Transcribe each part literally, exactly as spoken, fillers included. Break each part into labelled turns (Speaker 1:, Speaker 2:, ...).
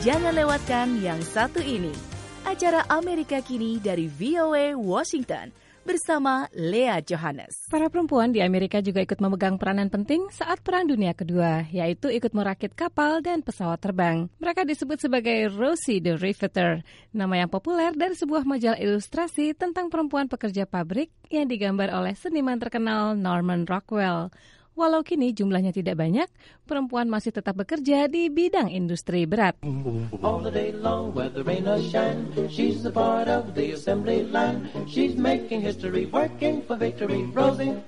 Speaker 1: Jangan lewatkan yang satu ini. Acara Amerika Kini dari V O A Washington bersama Lea Johannes.
Speaker 2: Para perempuan di Amerika juga ikut memegang peranan penting saat Perang Dunia Kedua, yaitu ikut merakit kapal dan pesawat terbang. Mereka disebut sebagai Rosie the Riveter, nama yang populer dari sebuah majalah ilustrasi tentang perempuan pekerja pabrik yang digambar oleh seniman terkenal Norman Rockwell. Walau kini jumlahnya tidak banyak, perempuan masih tetap bekerja di bidang industri berat.
Speaker 3: All the day long, whether rain or shine, she's a part of the assembly line. She's making history, working for victory. Rosie,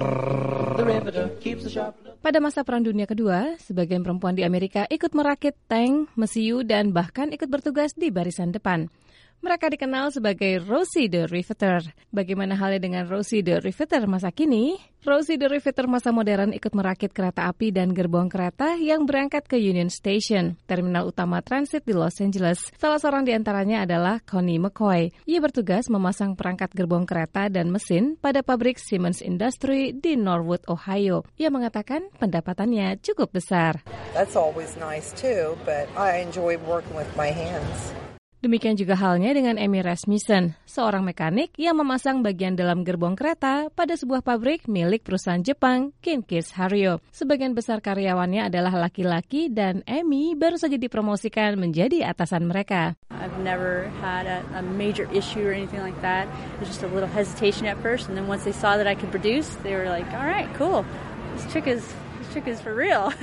Speaker 3: the riveter, keeps the sharp look.
Speaker 2: Pada masa Perang Dunia Kedua, sebagian perempuan di Amerika ikut merakit tank, mesiu, dan bahkan ikut bertugas di barisan depan. Mereka dikenal sebagai Rosie the Riveter. Bagaimana halnya dengan Rosie the Riveter masa kini? Rosie the Riveter masa modern ikut merakit kereta api dan gerbong kereta yang berangkat ke Union Station, terminal utama transit di Los Angeles. Salah seorang di antaranya adalah Connie McCoy. Ia bertugas memasang perangkat gerbong kereta dan mesin pada pabrik Siemens Industry di Norwood, Ohio. Ia mengatakan pendapatannya cukup besar.
Speaker 4: That's always nice too, but I enjoy working with my hands.
Speaker 2: Demikian juga halnya dengan Amy Rasmussen, seorang mekanik yang memasang bagian dalam gerbong kereta pada sebuah pabrik milik perusahaan Jepang, Kinkiz Haruo. Sebagian besar karyawannya adalah laki-laki dan Amy baru saja dipromosikan menjadi atasan mereka.
Speaker 5: I've never had a, a major issue or anything like that. It was just a little hesitation at first, and then once they saw that I could produce, they were like, all right, cool, this chick is... is for real.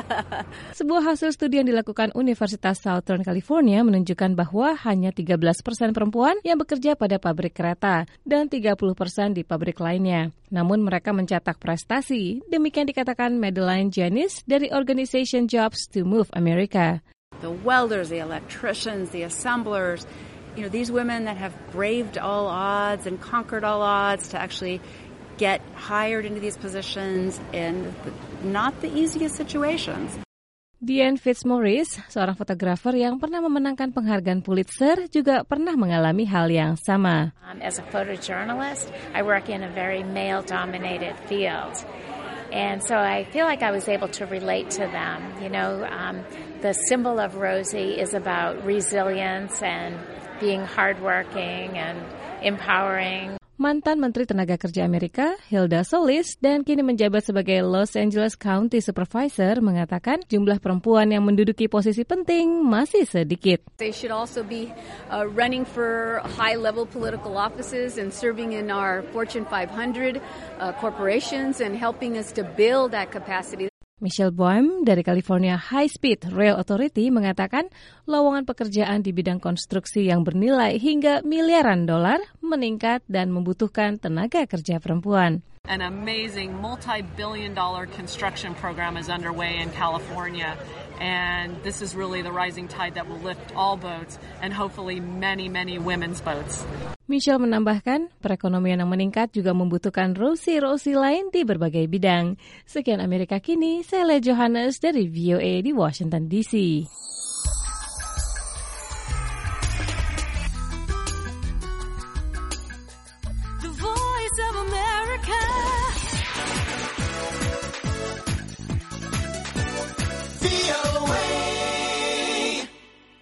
Speaker 2: Sebuah hasil studi yang dilakukan Universitas Southern California menunjukkan bahwa hanya tiga belas persen perempuan yang bekerja pada pabrik kereta dan tiga puluh persen di pabrik lainnya. Namun mereka mencetak prestasi, demikian dikatakan Madeline Janis dari Organization Jobs to Move America.
Speaker 5: The welders, the electricians, the assemblers, you know, these women that have braved all odds and conquered all odds to actually get hired into these positions in not the easiest situations.
Speaker 2: Diane Fitzmaurice, seorang fotografer yang pernah memenangkan penghargaan Pulitzer, juga pernah mengalami hal yang sama.
Speaker 6: Um, as a photojournalist, I work in a very male-dominated field. And so I feel like I was able to relate to them. You know, um, the symbol of Rosie is about resilience and being hardworking and empowering.
Speaker 2: Mantan Menteri Tenaga Kerja Amerika, Hilda Solis, dan kini menjabat sebagai Los Angeles County Supervisor, mengatakan jumlah perempuan yang menduduki posisi penting masih sedikit.
Speaker 7: They should also be uh, running for high-level political offices and serving in our Fortune five hundred uh, corporations and helping us to build that capacity.
Speaker 2: Michelle Boehm dari California High Speed Rail Authority mengatakan lowongan pekerjaan di bidang konstruksi yang bernilai hingga miliaran dolar meningkat dan membutuhkan tenaga kerja perempuan.
Speaker 8: An amazing multi-billion dollar construction program is underway in California, and this is really the rising tide that will lift all boats and hopefully many, many women's boats.
Speaker 2: Michelle menambahkan, perekonomian yang meningkat juga membutuhkan Rosie-Rosie lain di berbagai bidang. Sekian Amerika Kini, saya Lea Johannes dari V O A di Washington D C.